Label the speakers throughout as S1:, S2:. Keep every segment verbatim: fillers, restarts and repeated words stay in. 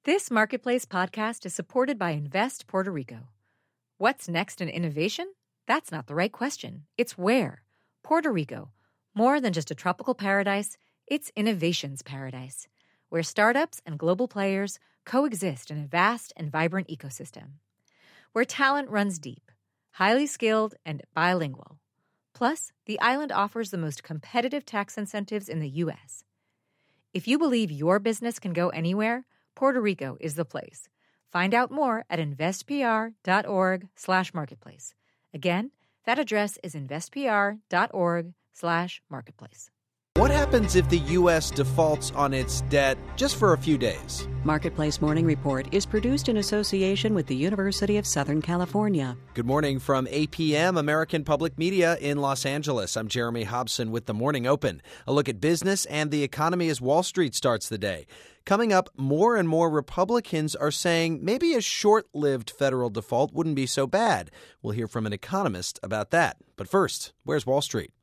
S1: This Marketplace podcast is supported by Invest Puerto Rico. What's next in innovation? That's not the right question. It's where. Puerto Rico. More than just a tropical paradise, it's innovation's paradise, where startups and global players coexist in a vast and vibrant ecosystem. Where talent runs deep, highly skilled, and bilingual. Plus, the island offers the most competitive tax incentives in the U S. If you believe your business can go anywhere, Puerto Rico is the place. Find out more at investpr.org slash marketplace. Again, that address is investpr.org slash marketplace.
S2: What happens if the U S defaults on its debt just for a few days?
S3: Marketplace Morning Report is produced in association with the University of Southern California.
S2: Good morning from A P M, American Public Media in Los Angeles. I'm Jeremy Hobson with the Morning Open. A look at business and the economy as Wall Street starts the day. Coming up, more and more Republicans are saying maybe a short-lived federal default wouldn't be so bad. We'll hear from an economist about that. But first, where's Wall Street?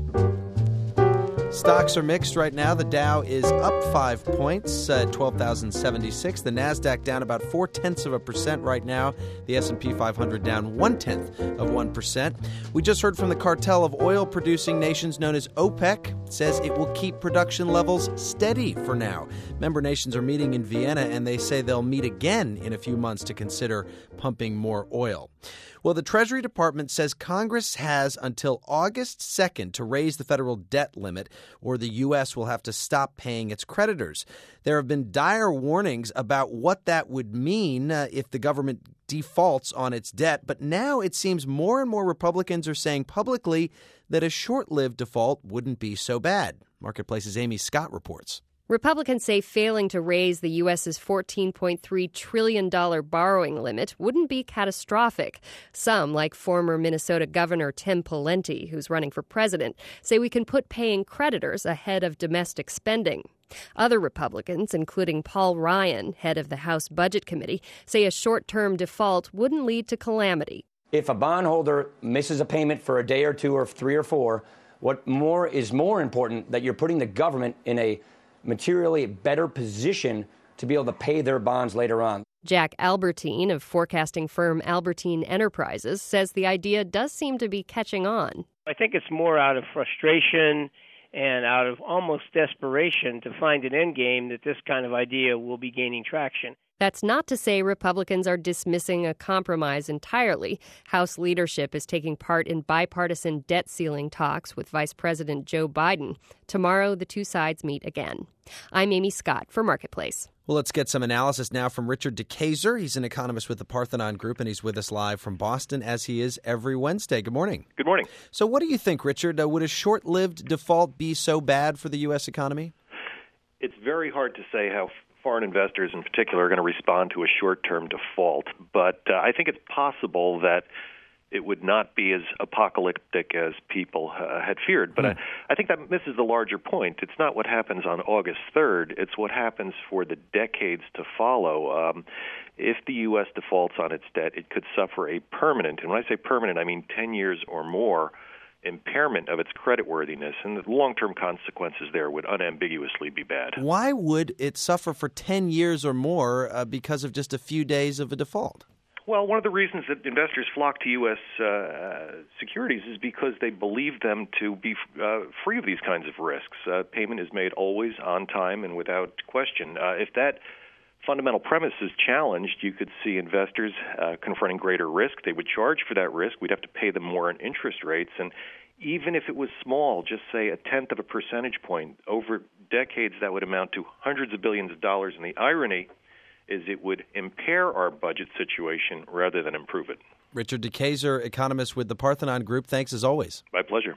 S2: Stocks are mixed right now. The Dow is up five points at twelve thousand seventy-six. The Nasdaq down about four-tenths of a percent right now. The S and P five hundred down one-tenth of one percent. We just heard from the cartel of oil-producing nations known as OPEC. It says it will keep production levels steady for now. Member nations are meeting in Vienna, and they say they'll meet again in a few months to consider pumping more oil. Well, the Treasury Department says Congress has until August second to raise the federal debt limit, or the U S will have to stop paying its creditors. There have been dire warnings about what that would mean uh, if the government defaults on its debt, but now it seems more and more Republicans are saying publicly that a short-lived default wouldn't be so bad. Marketplace's Amy Scott reports.
S4: Republicans say failing to raise the U S's fourteen point three trillion dollars borrowing limit wouldn't be catastrophic. Some, like former Minnesota Governor Tim Pawlenty, who's running for president, say we can put paying creditors ahead of domestic spending. Other Republicans, including Paul Ryan, head of the House Budget Committee, say a short-term default wouldn't lead to calamity.
S5: If a bondholder misses a payment for a day or two or three or four, what more is more important that you're putting the government in a materially better position to be able to pay their bonds later on.
S4: Jack Albertine of forecasting firm Albertine Enterprises says the idea does seem to be catching on.
S6: I think it's more out of frustration and out of almost desperation to find an end game that this kind of idea will be gaining traction.
S4: That's not to say Republicans are dismissing a compromise entirely. House leadership is taking part in bipartisan debt ceiling talks with Vice President Joe Biden. Tomorrow, the two sides meet again. I'm Amy Scott for Marketplace.
S2: Well, let's get some analysis now from Richard DeKayser. He's an economist with the Parthenon Group, and he's with us live from Boston, as he is every Wednesday. Good morning.
S7: Good morning.
S2: So what do you think, Richard? Uh, would a short-lived default be so bad for the U S economy?
S7: It's very hard to say how foreign investors in particular are going to respond to a short-term default, but uh, I think it's possible that it would not be as apocalyptic as people uh, had feared. But mm. I, I think that misses the larger point. It's not what happens on August third. It's what happens for the decades to follow. Um, if the U S defaults on its debt, it could suffer a permanent, and when I say permanent, I mean ten years or more, impairment of its creditworthiness, and the long-term consequences there would unambiguously be bad.
S2: Why would it suffer for ten years or more uh, because of just a few days of a default?
S7: Well, one of the reasons that investors flock to U S uh, securities is because they believe them to be uh, free of these kinds of risks. Uh, payment is made always on time and without question. Uh, if that fundamental premise is challenged, you could see investors uh, confronting greater risk. They would charge for that risk. We'd have to pay them more in interest rates. And even if it was small, just say a tenth of a percentage point, over decades that would amount to hundreds of billions of dollars. And the irony is it would impair our budget situation rather than improve it.
S2: Richard DeKayser, economist with the Parthenon Group. Thanks as always.
S7: My pleasure.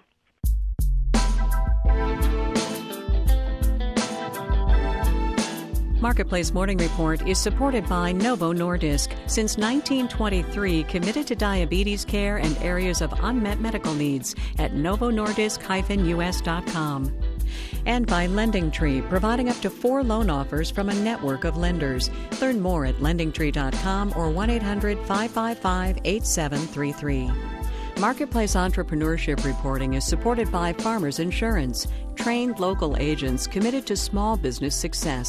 S3: Marketplace Morning Report is supported by Novo Nordisk, since nineteen twenty-three, committed to diabetes care and areas of unmet medical needs at novo nordisk dash u s dot com. And by LendingTree, providing up to four loan offers from a network of lenders. Learn more at lending tree dot com or one eight hundred five five five eight seven three three. Marketplace entrepreneurship reporting is supported by Farmers Insurance, trained local agents committed to small business success.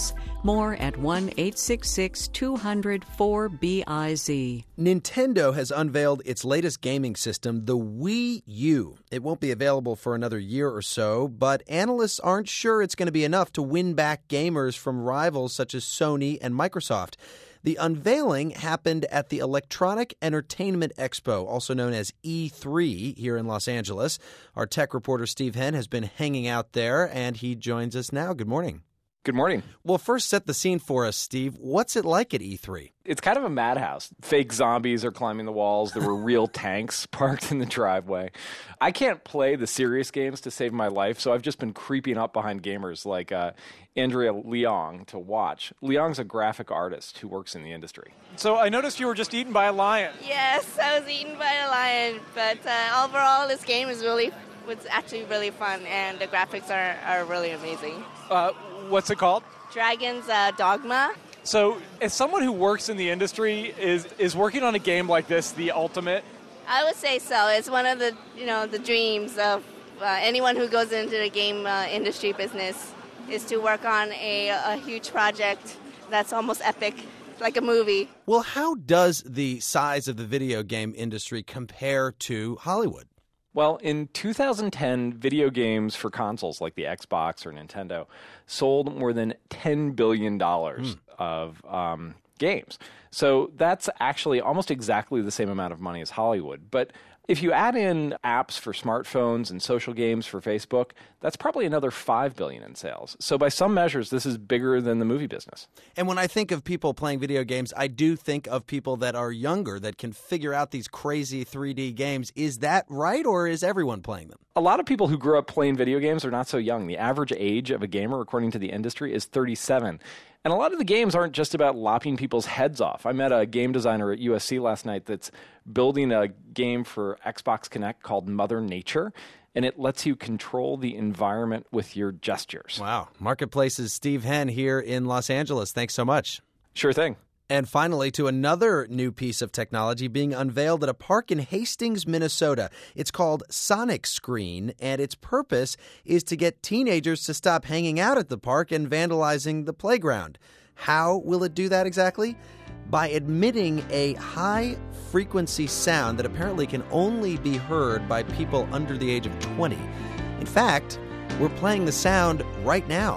S3: More at one eight six six, two hundred, four B I Z.
S2: Nintendo has unveiled its latest gaming system, the Wii U. It won't be available for another year or so, but analysts aren't sure it's going to be enough to win back gamers from rivals such as Sony and Microsoft. The unveiling happened at the Electronic Entertainment Expo, also known as E three, here in Los Angeles. Our tech reporter Steve Henn has been hanging out there, and he joins us now. Good morning.
S8: Good morning.
S2: Well, first set the scene for us, Steve. What's it like at E three?
S8: It's kind of a madhouse. Fake zombies are climbing the walls. There were real tanks parked in the driveway. I can't play the serious games to save my life, so I've just been creeping up behind gamers like uh, Andrea Leong to watch. Leong's a graphic artist who works in the industry.
S9: So I noticed you were just eaten by a lion.
S10: Yes, I was eaten by a lion, but uh, overall this game is really, was actually really fun, and the graphics are, are really amazing.
S9: Uh, what's it called?
S10: Dragon's uh, Dogma.
S9: So as someone who works in the industry, is is working on a game like this the ultimate?
S10: I would say so. It's one of the, you know, the dreams of uh, anyone who goes into the game uh, industry business, is to work on a, a huge project that's almost epic, like a movie.
S2: Well, how does the size of the video game industry compare to Hollywood?
S8: Well, in two thousand ten, video games for consoles like the Xbox or Nintendo sold more than ten billion dollars mm. of um, games. So that's actually almost exactly the same amount of money as Hollywood. But if you add in apps for smartphones and social games for Facebook, that's probably another five billion dollars in sales. So by some measures, this is bigger than the movie business.
S2: And when I think of people playing video games, I do think of people that are younger that can figure out these crazy three D games. Is that right, or is everyone playing them?
S8: A lot of people who grew up playing video games are not so young. The average age of a gamer, according to the industry, is thirty-seven. And a lot of the games aren't just about lopping people's heads off. I met a game designer at U S C last night that's building a game for Xbox Connect called Mother Nature, and it lets you control the environment with your gestures.
S2: Wow. Marketplace's Steve Henn here in Los Angeles. Thanks so much.
S8: Sure thing.
S2: And finally, to another new piece of technology being unveiled at a park in Hastings, Minnesota. It's called Sonic Screen, and its purpose is to get teenagers to stop hanging out at the park and vandalizing the playground. How will it do that exactly? By emitting a high-frequency sound that apparently can only be heard by people under the age of twenty. In fact, we're playing the sound right now.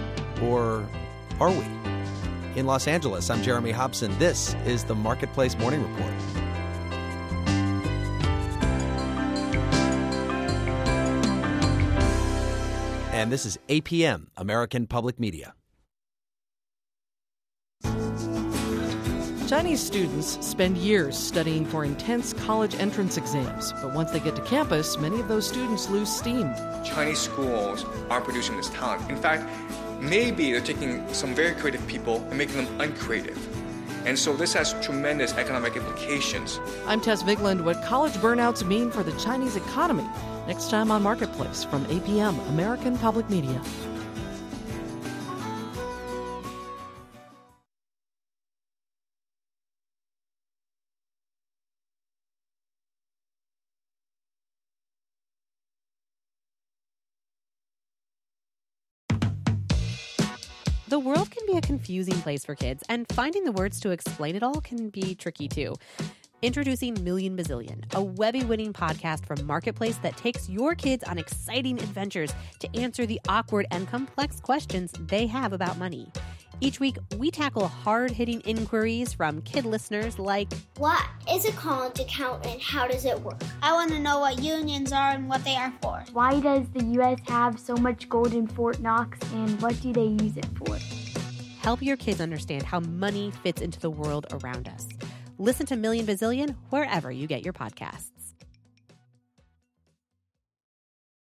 S2: Or are we? In Los Angeles, I'm Jeremy Hobson. This is the Marketplace Morning Report. And this is A P M, American Public Media.
S11: Chinese students spend years studying for intense college entrance exams, but once they get to campus, many of those students lose steam.
S12: Chinese schools are producing this talent. In fact, maybe they're taking some very creative people and making them uncreative. And so this has tremendous economic implications.
S11: I'm Tess Vigland. What college burnouts mean for the Chinese economy. Next time on Marketplace from A P M, American Public Media.
S13: The world can be a confusing place for kids, and finding the words to explain it all can be tricky too. Introducing Million Bazillion, a Webby-winning podcast from Marketplace that takes your kids on exciting adventures to answer the awkward and complex questions they have about money. Each week, we tackle hard-hitting inquiries from kid listeners like,
S14: what is a college account and how does it work?
S15: I want to know what unions are and what they are for.
S16: Why does the U S have so much gold in Fort Knox and what do they use it for?
S13: Help your kids understand how money fits into the world around us. Listen to Million Bazillion wherever you get your podcasts.